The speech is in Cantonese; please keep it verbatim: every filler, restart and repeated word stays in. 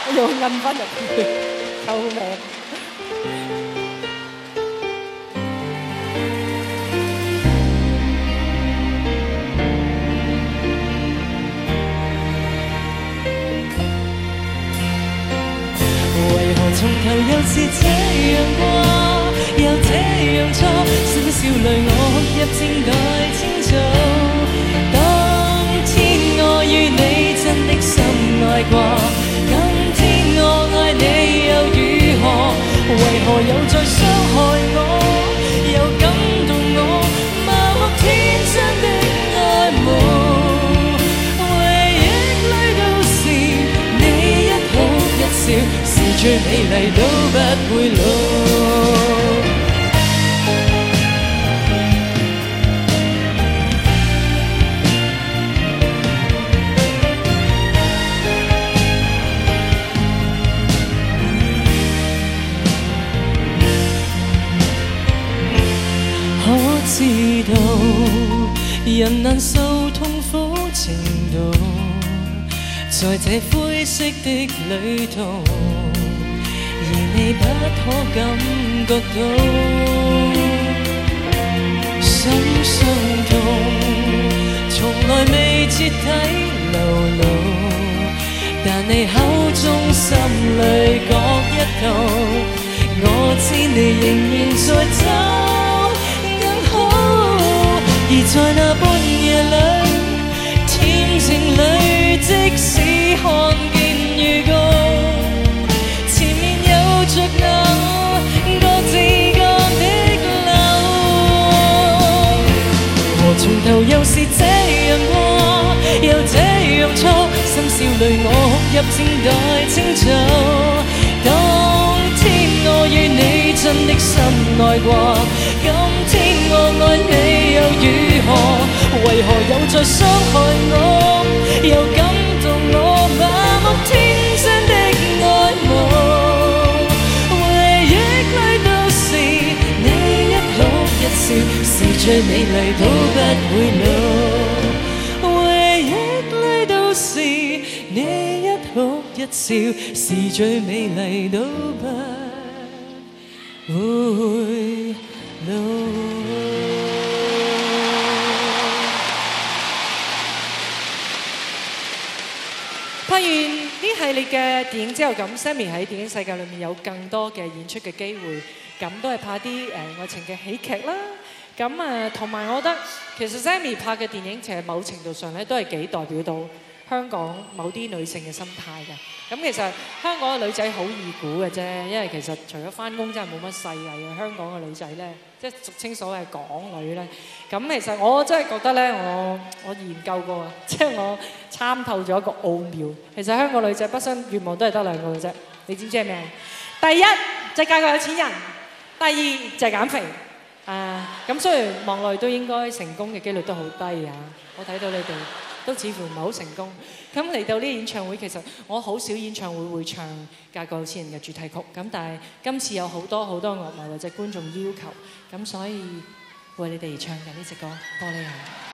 我又摁翻入去，救命！ 為何從頭又是這樣過，又這樣錯？小小淚我哭入正待清楚。當天我與你真的深愛過，今天我愛你又如何？為何又再傷害我，又感動我，麻木天真的愛慕。回憶裏都是你一哭一笑，是最美麗都不會老。可知道人難受痛苦程度，在這灰色的旅途，而你不可感覺到心傷痛，從來未徹底流露，但你口中心裏各一道，我知你仍然在走。而在那半夜裏，天晴裏，即使看見預告，前面有着那各自各的路。和從頭又是這樣過，又這樣錯，深宵裏我哭入正待清楚。當天我與你真的深愛過，今天我愛你又如何？為何又再傷害我，又感動我，麻木天真的愛慕。回憶裏都是你一哭一笑，是最美麗都不會老。回憶裏都是你一哭一笑，是最美麗都不會老。 拍完呢系列嘅電影之後，咁 Sammy 喺電影世界裏面有更多嘅演出嘅機會，咁都係拍啲誒愛情嘅喜劇啦。咁啊，同埋我覺得其實 Sammy 拍嘅電影其實某程度上咧都係幾代表到香港某啲女性嘅心態嘅。咁其實香港嘅女仔好易估嘅啫，因為其實除咗翻工真係冇乜細藝嘅。香港嘅女仔咧，即係俗稱所謂港女咧。咁其實我真係覺得咧，我我研究過啊，即係我參透咗一個奧妙。其實香港女仔畢生願望都係得兩個嘅啫，你知唔知係咩？第一就係嫁個有錢人，第二就係減肥。啊，咁雖然望落去都應該成功嘅機率都好低啊，我睇到你哋都似乎唔係好成功。咁嚟到呢個演唱會，其實我好少演唱會會唱《嫁個有錢人》嘅主題曲，咁但係今次有好多好多樂迷或者觀眾要求，咁所以為你哋而唱緊呢隻歌《玻璃鞋》。